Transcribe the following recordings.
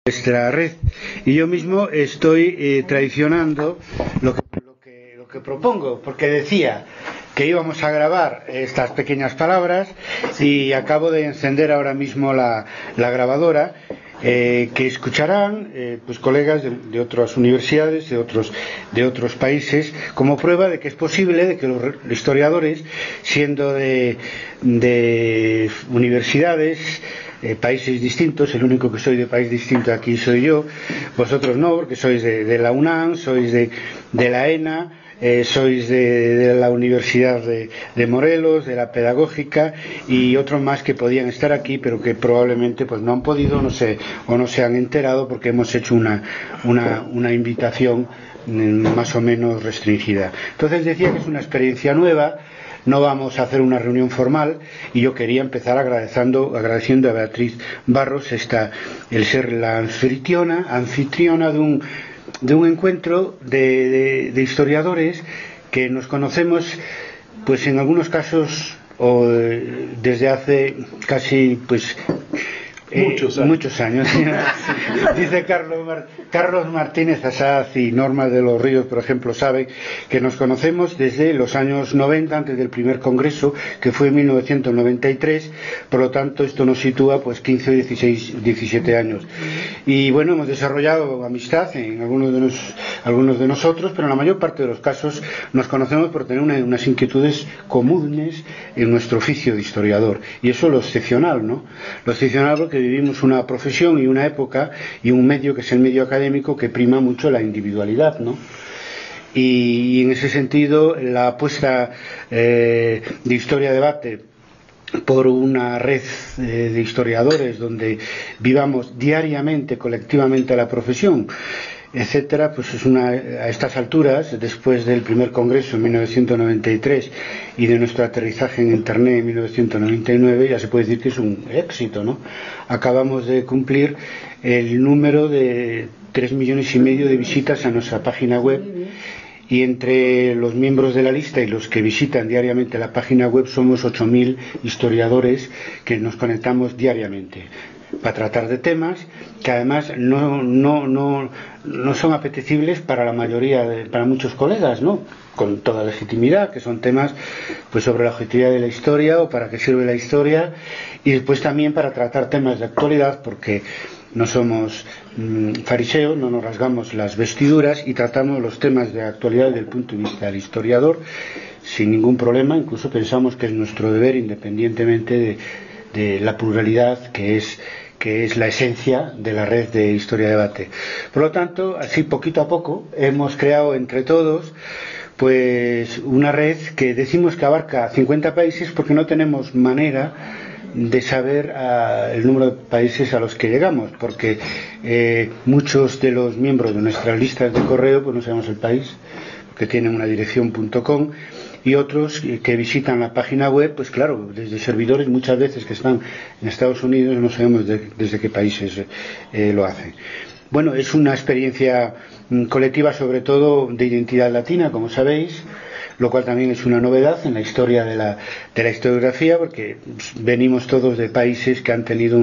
nuestra red, y yo mismo estoy traicionando lo que propongo, porque decía que íbamos a grabar estas pequeñas palabras y acabo de encender ahora mismo la grabadora, que escucharán pues colegas de otras universidades, de otros países, como prueba de que es posible de que los historiadores, siendo de universidades, países distintos, el único que soy de país distinto aquí soy yo, vosotros no, porque sois de la UNAM, sois de la ENA, sois de la Universidad de Morelos, de la Pedagógica, y otros más que podían estar aquí pero que probablemente pues no han podido, no sé, o no se han enterado porque hemos hecho una invitación más o menos restringida. Entonces decía que es una experiencia nueva. No vamos a hacer una reunión formal y yo quería empezar agradeciendo a Beatriz Barros el ser la anfitriona de un encuentro de historiadores que nos conocemos pues en algunos casos desde hace casi pues muchos años. Dice Carlos Martínez Asaz y Norma de los Ríos, por ejemplo, sabe que nos conocemos desde los años 90, antes del primer congreso, que fue en 1993, por lo tanto esto nos sitúa pues 15, 16, 17 años. Y bueno, hemos desarrollado amistad en algunos de nosotros, pero en la mayor parte de los casos nos conocemos por tener unas inquietudes comunes en nuestro oficio de historiador. Y eso es lo excepcional, ¿no? Lo excepcional porque vivimos una profesión y una época y un medio que es el medio académico que prima mucho la individualidad, ¿no? Y en ese sentido la apuesta de Historia Debate por una red de historiadores donde vivamos diariamente, colectivamente la profesión, etcétera, pues es a estas alturas, después del primer congreso en 1993 y de nuestro aterrizaje en Internet en 1999, ya se puede decir que es un éxito, ¿no? Acabamos de cumplir el número de 3,5 millones de visitas a nuestra página web, y entre los miembros de la lista y los que visitan diariamente la página web somos 8.000 historiadores que nos conectamos diariamente para tratar de temas que además no son apetecibles para la mayoría, para muchos colegas, ¿no? Con toda legitimidad, que son temas pues sobre la objetividad de la historia o para qué sirve la historia, y después también para tratar temas de actualidad, porque no somos fariseos, no nos rasgamos las vestiduras y tratamos los temas de actualidad desde el punto de vista del historiador sin ningún problema. Incluso pensamos que es nuestro deber, independientemente de la pluralidad que es la esencia de la red de Historia Debate. Por lo tanto, así poquito a poco hemos creado entre todos pues una red que decimos que abarca 50 países porque no tenemos manera de saber el número de países a los que llegamos, porque muchos de los miembros de nuestras listas de correo pues no sabemos el país, que tienen una dirección .com, y otros que visitan la página web, pues claro, desde servidores muchas veces que están en Estados Unidos no sabemos desde qué países lo hacen. Bueno, es una experiencia colectiva, sobre todo de identidad latina, como sabéis, lo cual también es una novedad en la historia de la historiografía, porque venimos todos de países que han tenido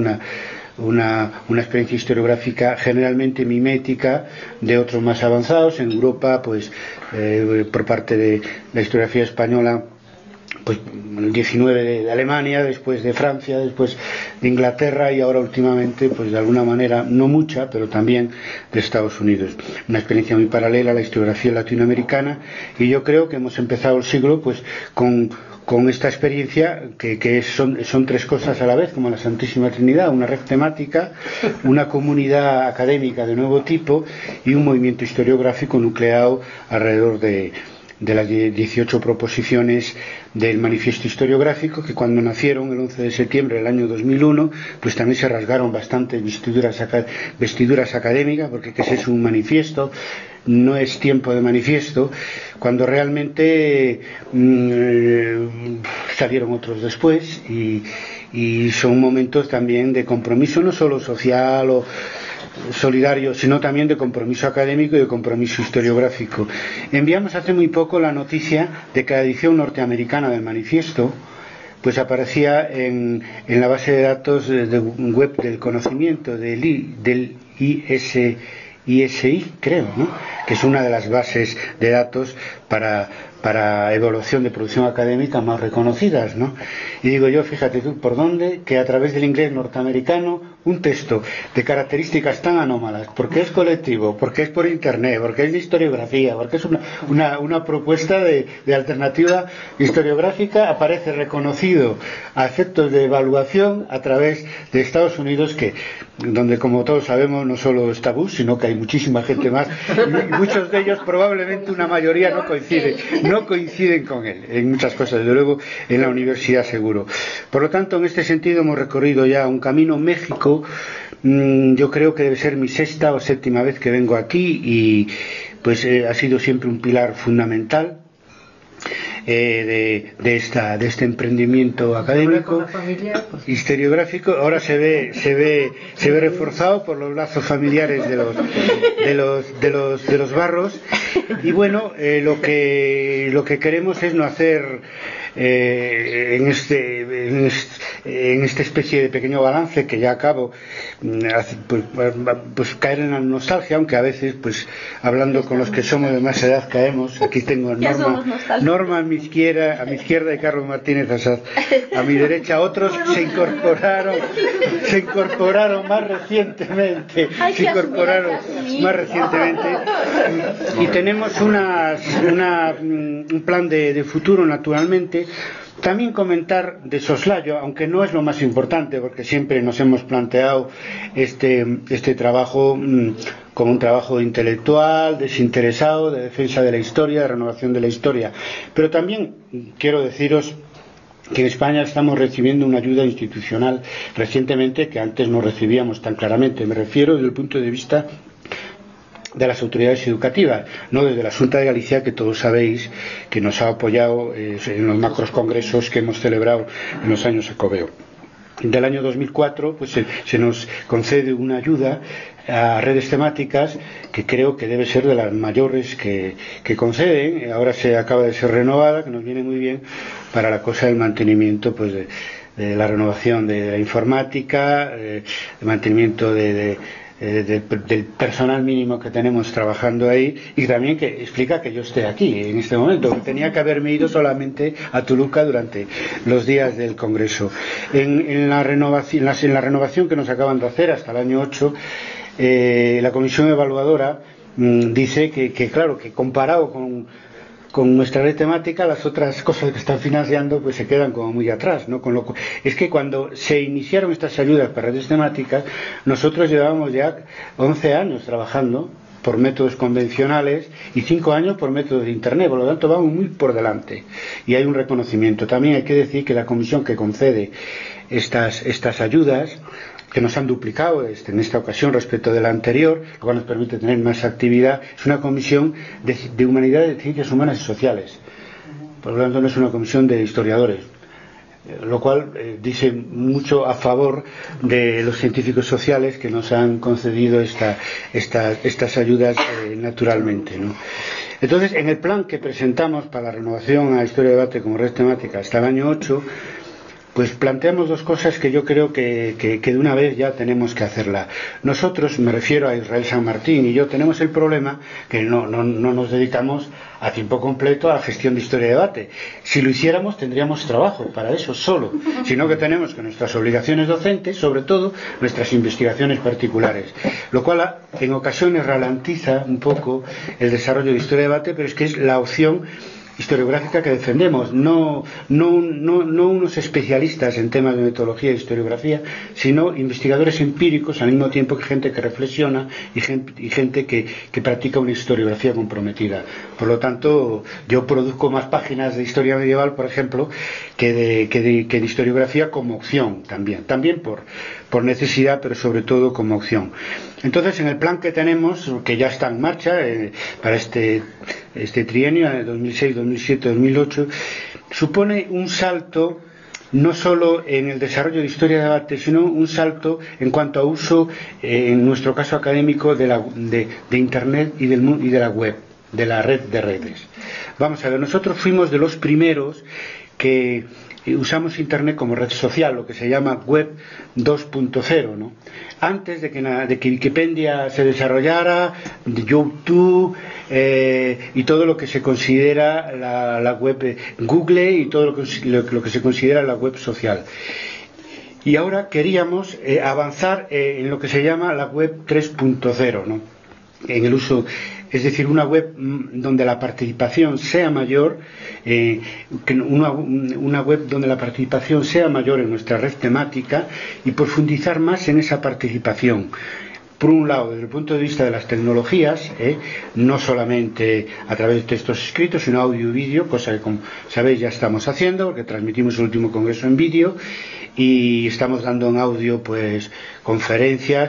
una experiencia historiográfica generalmente mimética de otros más avanzados. En Europa, pues por parte de la historiografía española, pues el 19 de Alemania, después de Francia, después de Inglaterra y ahora últimamente pues de alguna manera, no mucha, pero también de Estados Unidos. Una experiencia muy paralela a la historiografía latinoamericana, y yo creo que hemos empezado el siglo pues con esta experiencia que son tres cosas a la vez, como la Santísima Trinidad: una red temática, una comunidad académica de nuevo tipo y un movimiento historiográfico nucleado alrededor de las 18 proposiciones del manifiesto historiográfico, que cuando nacieron el 11 de septiembre del año 2001 pues también se rasgaron bastante vestiduras académicas, porque ¿qué es un manifiesto? No es tiempo de manifiesto, cuando realmente salieron otros después, y son momentos también de compromiso, no solo social o solidario, sino también de compromiso académico y de compromiso historiográfico. Enviamos hace muy poco la noticia de que la edición norteamericana del manifiesto pues aparecía en la base de datos de web del conocimiento del ISI, creo, ¿no? Que es una de las bases de datos para evaluación de producción académica más reconocidas, ¿no? Y digo yo, fíjate tú, ¿por dónde que a través del inglés norteamericano un texto de características tan anómalas, porque es colectivo, porque es por internet, porque es de historiografía, porque es una propuesta de alternativa historiográfica, aparece reconocido a efectos de evaluación a través de Estados Unidos, donde, como todos sabemos, no solo está Bush, sino que hay muchísima gente más, y muchos de ellos, probablemente una mayoría, no coinciden con él en muchas cosas, desde luego en la universidad seguro. Por lo tanto, en este sentido hemos recorrido ya un camino. México, yo creo que debe ser mi 6ª o 7ª vez que vengo aquí, y pues ha sido siempre un pilar fundamental de este emprendimiento académico historiográfico. Ahora se ve reforzado por los lazos familiares de los Barros, y bueno, lo que queremos es no hacer en esta especie de pequeño balance que ya acabo, pues caer en la nostalgia, aunque a veces, pues hablando con los que somos de más edad, caemos. Aquí tengo a Norma a mi izquierda y Carlos Martínez Azaz a mi derecha. Otros se incorporaron más recientemente, y tenemos un plan de futuro, naturalmente. También comentar de soslayo, aunque no es lo más importante, porque siempre nos hemos planteado este trabajo como un trabajo intelectual, desinteresado, de defensa de la historia, de renovación de la historia. Pero también quiero deciros que en España estamos recibiendo una ayuda institucional recientemente que antes no recibíamos tan claramente. Me refiero desde el punto de vista de las autoridades educativas, no desde la Xunta de Galicia, que todos sabéis que nos ha apoyado en los macros congresos que hemos celebrado en los años Xacobeo. Del año 2004 pues se nos concede una ayuda a redes temáticas que creo que debe ser de las mayores que conceden. Ahora se acaba de ser renovada, que nos viene muy bien para la cosa del mantenimiento, pues de la renovación de la informática, de mantenimiento del personal mínimo que tenemos trabajando ahí, y también que explica que yo esté aquí en este momento. Tenía que haberme ido solamente a Toluca durante los días del Congreso. En la renovación que nos acaban de hacer hasta el año 8, la comisión evaluadora dice que claro, que comparado con nuestra red temática, las otras cosas que están financiando pues se quedan como muy atrás, ¿no? Es que cuando se iniciaron estas ayudas para redes temáticas, nosotros llevábamos ya 11 años trabajando por métodos convencionales y 5 años por métodos de internet, por lo tanto vamos muy por delante y hay un reconocimiento. También hay que decir que la comisión que concede estas ayudas, que nos han duplicado en esta ocasión respecto de la anterior, lo cual nos permite tener más actividad, es una comisión de humanidades, de ciencias humanas y sociales. Por lo tanto, no es una comisión de historiadores, lo cual dice mucho a favor de los científicos sociales que nos han concedido estas ayudas naturalmente, ¿no? Entonces, en el plan que presentamos para la renovación a Historia de Debate como red temática hasta el año 8, pues planteamos dos cosas que yo creo que de una vez ya tenemos que hacerla. Nosotros, me refiero a Israel San Martín y yo, tenemos el problema que no nos dedicamos a tiempo completo a la gestión de Historia de Debate. Si lo hiciéramos tendríamos trabajo para eso solo, sino que tenemos que nuestras obligaciones docentes, sobre todo nuestras investigaciones particulares, lo cual en ocasiones ralentiza un poco el desarrollo de Historia de Debate, pero es que es la opción historiográfica que defendemos, no unos especialistas en temas de metodología e historiografía, sino investigadores empíricos al mismo tiempo que gente que reflexiona y gente que practica una historiografía comprometida. Por lo tanto, yo produzco más páginas de historia medieval, por ejemplo, que de historiografía como opción también por necesidad, pero sobre todo como opción. Entonces, en el plan que tenemos, que ya está en marcha para este trienio, 2006, 2007, 2008, supone un salto no solo en el desarrollo de Historia de Debate, sino un salto en cuanto a uso, en nuestro caso académico, de Internet y de la web, de la red de redes. Vamos a ver, nosotros fuimos de los primeros que usamos Internet como red social, lo que se llama Web 2.0, ¿no? Antes de que Wikipedia se desarrollara, de YouTube y todo lo que se considera la web Google y todo lo que se considera la web social. Y ahora queríamos avanzar en lo que se llama la web 3.0, ¿no? En el uso, es decir, una web donde la participación sea mayor, una web donde la participación sea mayor en nuestra red temática y profundizar más en esa participación. Por un lado, desde el punto de vista de las tecnologías, no solamente a través de textos escritos, sino audio y vídeo, cosa que, como sabéis, ya estamos haciendo, porque transmitimos el último congreso en vídeo y estamos dando en audio pues conferencias,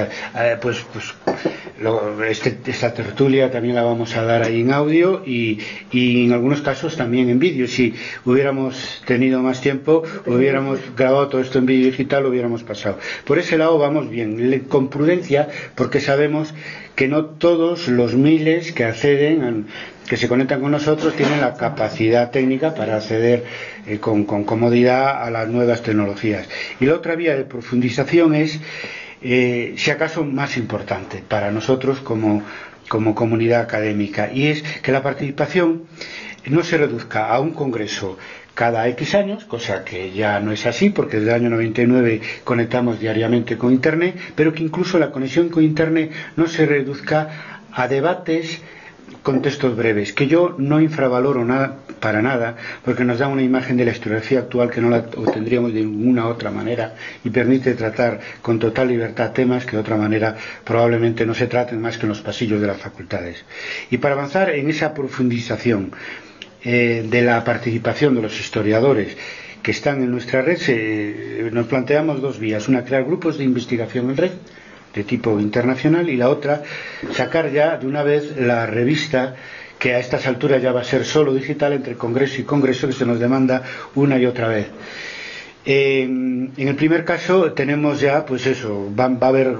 esta tertulia también la vamos a dar ahí en audio y en algunos casos también en vídeo. Si hubiéramos tenido más tiempo, hubiéramos grabado todo esto en vídeo digital, lo hubiéramos pasado. Por ese lado vamos bien, con prudencia, porque sabemos que no todos los miles que acceden, que se conectan con nosotros, tienen la capacidad técnica para acceder con comodidad a las nuevas tecnologías. Y la otra vía de profundización es, si acaso más importante para nosotros como comunidad académica, y es que la participación no se reduzca a un congreso cada X años, cosa que ya no es así, porque desde el año 99 conectamos diariamente con Internet, pero que incluso la conexión con Internet no se reduzca a debates con textos breves, que yo no infravaloro para nada, porque nos da una imagen de la historiografía actual que no la obtendríamos de ninguna otra manera y permite tratar con total libertad temas que de otra manera probablemente no se traten más que en los pasillos de las facultades. Y para avanzar en esa profundización de la participación de los historiadores que están en nuestra red, nos planteamos dos vías: una, crear grupos de investigación en red de tipo internacional, y la otra, sacar ya de una vez la revista, que a estas alturas ya va a ser solo digital, entre congreso y congreso, que se nos demanda una y otra vez. En el primer caso tenemos ya, pues eso, va a haber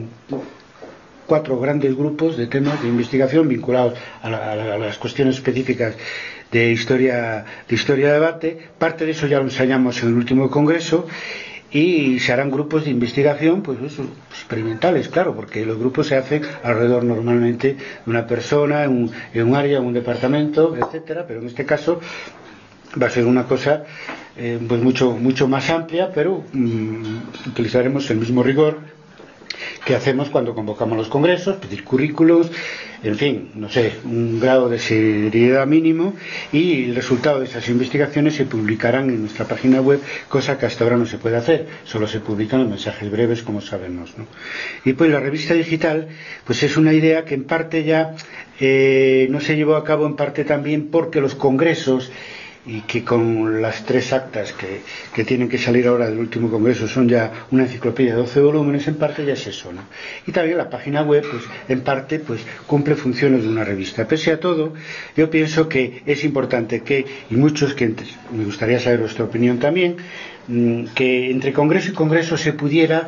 4 grandes grupos de temas de investigación vinculados a las cuestiones específicas de historia debate. Parte de eso ya lo ensayamos en el último congreso, y se harán grupos de investigación pues experimentales, claro, porque los grupos se hacen alrededor normalmente de una persona, en un área, en un departamento, etcétera, pero en este caso va a ser una cosa pues mucho más amplia, pero utilizaremos el mismo rigor que hacemos cuando convocamos los congresos, pedir currículos, en fin, no sé, un grado de seriedad mínimo, y el resultado de esas investigaciones se publicarán en nuestra página web, cosa que hasta ahora no se puede hacer, solo se publican los mensajes breves, como sabemos, ¿no? Y pues la revista digital pues es una idea que en parte ya no se llevó a cabo, en parte también porque los congresos, y que con las 3 actas que tienen que salir ahora del último congreso son ya una enciclopedia de 12 volúmenes, en parte ya es eso, ¿no? Y también la página web, pues en parte, pues cumple funciones de una revista. Pese a todo, yo pienso que es importante y muchos, que me gustaría saber vuestra opinión también, que entre congreso y congreso se pudiera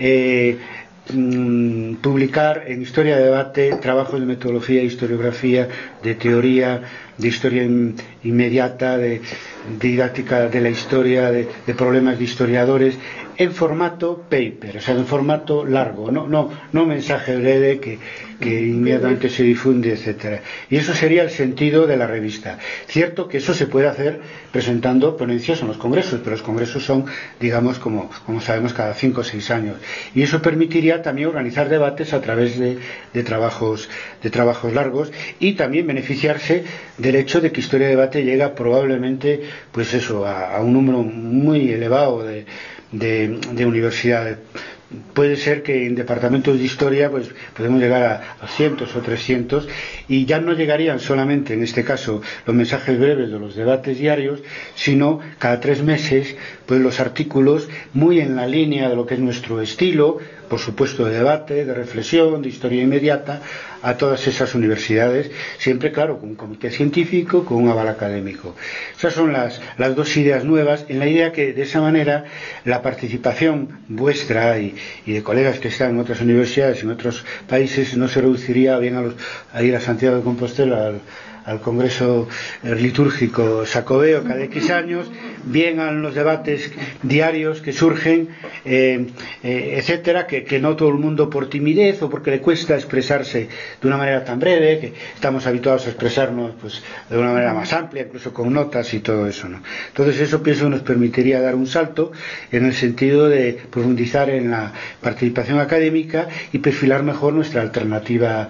publicar en historia de debate trabajos de metodología, historiografía, de teoría, de historia inmediata, de didáctica de la historia, de problemas de historiadores, en formato paper, o sea, en formato largo, no mensaje breve que inmediatamente se difunde, etcétera. Y eso sería el sentido de la revista. Cierto que eso se puede hacer presentando ponencias en los congresos, pero los congresos son, digamos, como sabemos, cada 5 o 6 años. Y eso permitiría también organizar debates a través de trabajos largos, y también beneficiarse del hecho de que Historia de Debate llega probablemente, pues eso, a un número muy elevado de universidades. Puede ser que en departamentos de historia pues podemos llegar a 200 o 300, y ya no llegarían solamente, en este caso, los mensajes breves de los debates diarios, sino cada 3 meses pues los artículos muy en la línea de lo que es nuestro estilo, por supuesto, de debate, de reflexión, de historia inmediata, a todas esas universidades, siempre, claro, con un comité científico, con un aval académico. Esas son las 2 ideas nuevas, en la idea que de esa manera la participación vuestra y de colegas que están en otras universidades, en otros países, no se reduciría bien a ir a Santiago de Compostela al Congreso Litúrgico Xacobeo cada X años, bien a los debates diarios que surgen, etcétera, que no todo el mundo por timidez o porque le cuesta expresarse de una manera tan breve, que estamos habituados a expresarnos pues de una manera más amplia, incluso con notas y todo eso, ¿no? Entonces eso pienso que nos permitiría dar un salto en el sentido de profundizar en la participación académica y perfilar mejor nuestra alternativa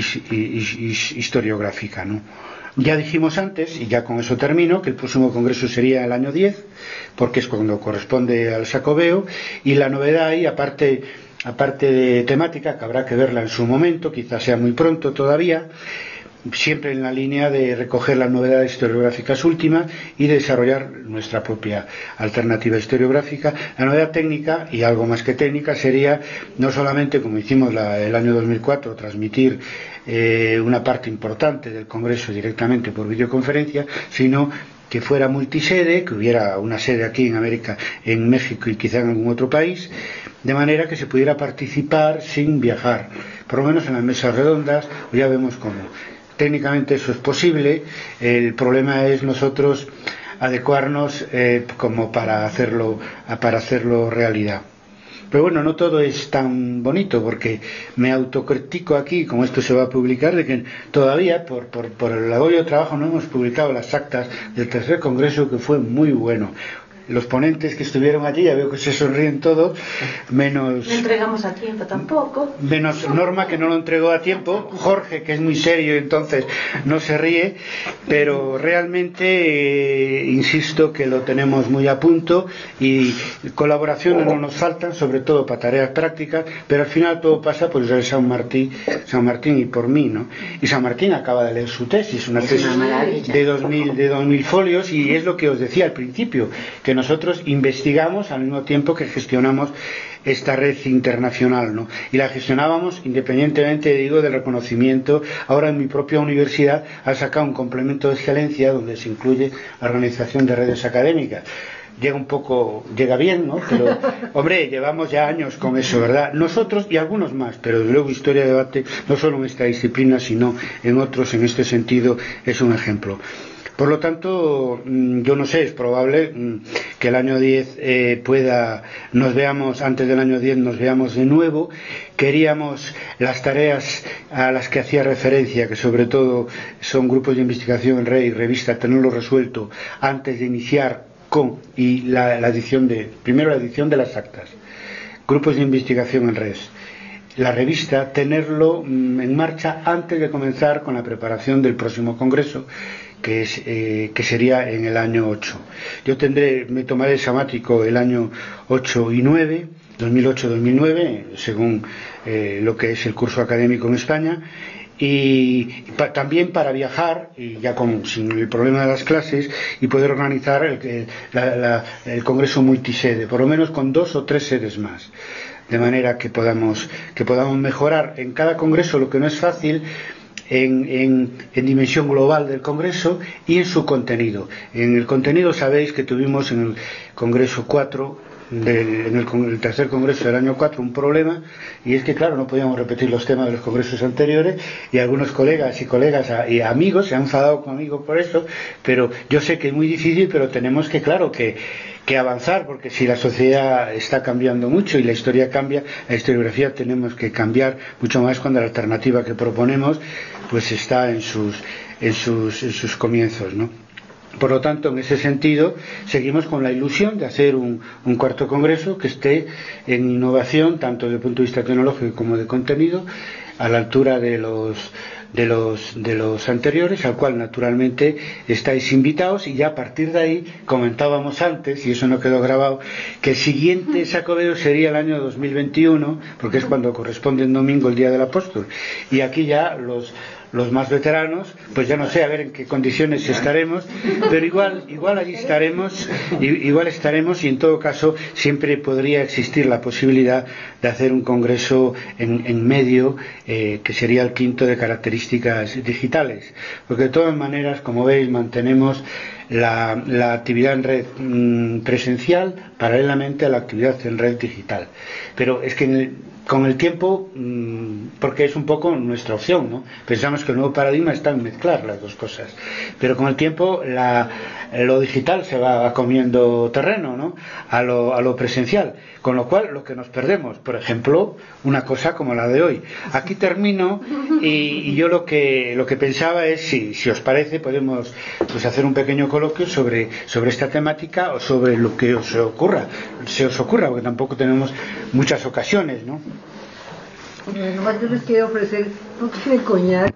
historiográfica, ¿no? Ya dijimos antes, y ya con eso termino, que el próximo congreso sería el año 10, porque es cuando corresponde al Xacobeo, y la novedad ahí, aparte de temática, que habrá que verla en su momento, quizás sea muy pronto todavía, siempre en la línea de recoger las novedades historiográficas últimas y desarrollar nuestra propia alternativa historiográfica. La novedad técnica, y algo más que técnica, sería no solamente, como hicimos el año 2004, transmitir una parte importante del Congreso directamente por videoconferencia, sino que fuera multisede, que hubiera una sede aquí en América, en México y quizá en algún otro país, de manera que se pudiera participar sin viajar, por lo menos en las mesas redondas. Ya vemos cómo técnicamente eso es posible. El problema es nosotros adecuarnos como para hacerlo realidad. Pero bueno, no todo es tan bonito, porque me autocritico aquí, como esto se va a publicar, de que todavía por el agobio de trabajo no hemos publicado las actas del tercer congreso, que fue muy bueno. Los ponentes que estuvieron allí, ya veo que se sonríen todos, menos... No entregamos a tiempo tampoco. Menos Norma, que no lo entregó a tiempo, Jorge, que es muy serio y entonces no se ríe, pero realmente insisto que lo tenemos muy a punto, y colaboraciones no nos faltan, sobre todo para tareas prácticas, pero al final todo pasa por Israel San Martín y por mí, ¿no? Y San Martín acaba de leer su tesis, una tesis de 2000 folios, y es lo que os decía al principio, que nosotros investigamos al mismo tiempo que gestionamos esta red internacional, ¿no? Y la gestionábamos independientemente, digo, del reconocimiento. Ahora en mi propia universidad ha sacado un complemento de excelencia donde se incluye la organización de redes académicas. Llega bien, ¿no? Pero, hombre, llevamos ya años con eso, ¿verdad? Nosotros y algunos más, pero desde luego Historia de Debate, no solo en esta disciplina, sino en otros, en este sentido, es un ejemplo. Por lo tanto, yo no sé, es probable que el año 10 antes del año 10 nos veamos de nuevo. Queríamos las tareas a las que hacía referencia, que sobre todo son grupos de investigación en red y revista, tenerlo resuelto antes de iniciar primero la edición de las actas, grupos de investigación en red, la revista, tenerlo en marcha antes de comenzar con la preparación del próximo congreso, que sería en el año 8. Yo me tomaré el sabático el año 8 y 9, 2008-2009, según lo que es el curso académico en España, y también para viajar, y ya sin el problema de las clases, y poder organizar el congreso multisede, por lo menos con 2 o 3 sedes más, de manera que podamos mejorar en cada congreso lo que no es fácil, en dimensión global del Congreso y en su contenido. En el contenido sabéis que tuvimos en el Congreso 4, en el tercer Congreso del año 4, un problema, y es que claro, no podíamos repetir los temas de los congresos anteriores, y algunos colegas y amigos se han enfadado conmigo por eso, pero yo sé que es muy difícil, pero tenemos que avanzar, porque si la sociedad está cambiando mucho y la historia cambia, la historiografía tenemos que cambiar mucho más cuando la alternativa que proponemos pues está en sus comienzos, ¿no? Por lo tanto, en ese sentido, seguimos con la ilusión de hacer un cuarto congreso que esté en innovación, tanto desde el punto de vista tecnológico como de contenido, a la altura de los anteriores, al cual naturalmente estáis invitados. Y ya a partir de ahí comentábamos antes, y eso no quedó grabado, que el siguiente Xacobeo sería el año 2021, porque es cuando corresponde el domingo el Día del Apóstol, y aquí ya los más veteranos, pues ya no sé a ver en qué condiciones estaremos, pero igual allí estaremos, y en todo caso siempre podría existir la posibilidad de hacer un congreso en medio, que sería el quinto, de características digitales, porque de todas maneras, como veis, mantenemos la actividad en red presencial paralelamente a la actividad en red digital. Pero es que con el tiempo, porque es un poco nuestra opción, ¿no? Pensamos que el nuevo paradigma está en mezclar las dos cosas, pero con el tiempo lo digital se va comiendo terreno, ¿no? a lo presencial, con lo cual lo que nos perdemos, por ejemplo, una cosa como la de hoy. Aquí termino y yo lo que pensaba es, si os parece, podemos pues hacer un pequeño coloquio sobre esta temática o sobre lo que se os ocurra, porque tampoco tenemos muchas ocasiones, ¿no? Nomás yo les quiero ofrecer, ¿no quieren coñac?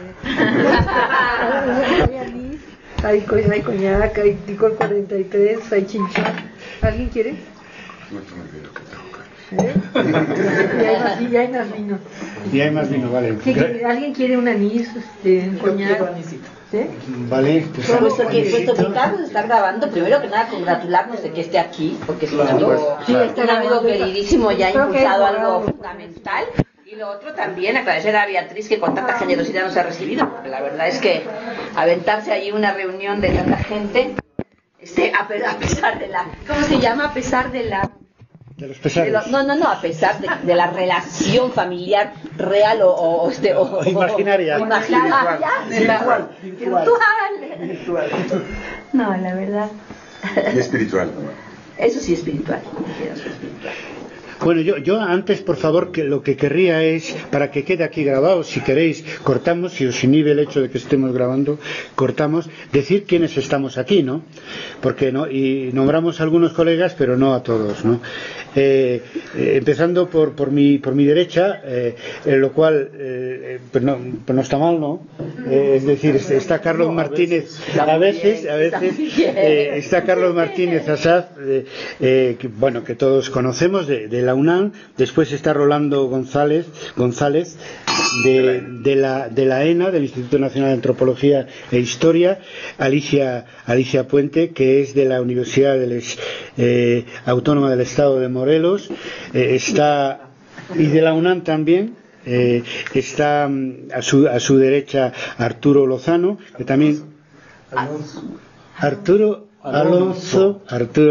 Hay coñac, hay licor 43, hay chinchón. ¿Alguien quiere? No te me olvido que toca. Y hay más vino. Y hay más vino, vale. Sí, ¿alguien quiere un anís, un coñac? ¿Sí? Vale, Puesto que Carlos está grabando, primero que nada congratularnos de que esté aquí, porque es un amigo, un amigo queridísimo, ya ha impulsado algo fundamental. Y lo otro también, agradecer a Beatriz que con tanta generosidad nos ha recibido, porque la verdad es que aventarse allí una reunión de tanta gente, a pesar de la, ¿cómo se llama? A pesar de la... De los pesares. A pesar de la relación familiar real o imaginaria. Virtual. No, la verdad. Y espiritual. Eso sí, espiritual. Bueno, yo antes, por favor, que lo que querría es, para que quede aquí grabado, si queréis, cortamos, si os inhibe el hecho de que estemos grabando, cortamos, decir quiénes estamos aquí, ¿no? Porque no, y nombramos a algunos colegas, pero no a todos, ¿no? Empezando por mi derecha, lo cual pues no está mal, ¿no? Es decir, está Carlos Martínez, a veces está Carlos Martínez Asaz, que todos conocemos de la UNAM. Después está Rolando González de la ENA, del Instituto Nacional de Antropología e Historia, Alicia Puente, que es de la Universidad Autónoma del Estado de Morelos, y de la UNAM también. Está a su derecha Arturo Lozano, que también Arturo Alonso,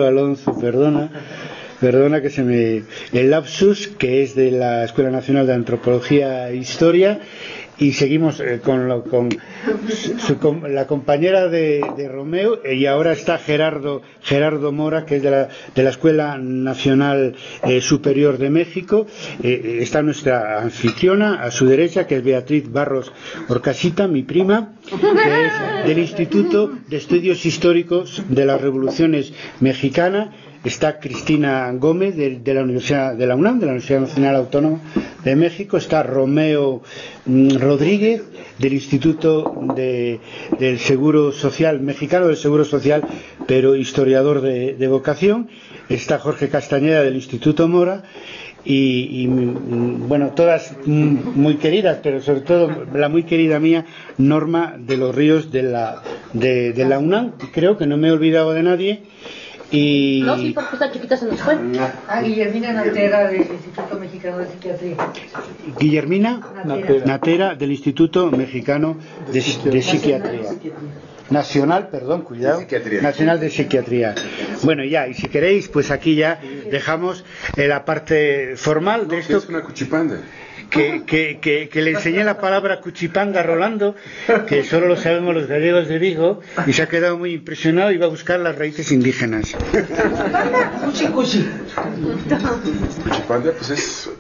perdona que se me... el lapsus, que es de la Escuela Nacional de Antropología e Historia. Y seguimos con la compañera de Romeo, y ahora está Gerardo Mora, que es de la Escuela Nacional Superior de México. Está nuestra anfitriona a su derecha, que es Beatriz Barros Orcasita, mi prima, que es del Instituto de Estudios Históricos de las Revoluciones Mexicanas. Está Cristina Gómez de la Universidad de la UNAM, de la Universidad Nacional Autónoma de México. Está Romeo Rodríguez del Instituto del Seguro Social Mexicano, del Seguro Social, pero historiador de vocación. Está Jorge Castañeda del Instituto Mora. Y bueno, todas muy queridas, pero sobre todo la muy querida mía, Norma de los Ríos de la UNAM. Creo que no me he olvidado de nadie. Y... No, sí, porque esta chiquita se nos fue. Guillermina Natera del Instituto Mexicano de Psiquiatría. Guillermina Natera del Instituto Mexicano de Psiquiatría. Nacional de Psiquiatría. Bueno, ya, y si queréis, pues aquí ya dejamos la parte formal de esto. Es una cuchipanda. Que le enseñé la palabra cuchipanga a Rolando, que solo lo sabemos los gallegos de Vigo, y se ha quedado muy impresionado y va a buscar las raíces indígenas. Cuchipanda, pues es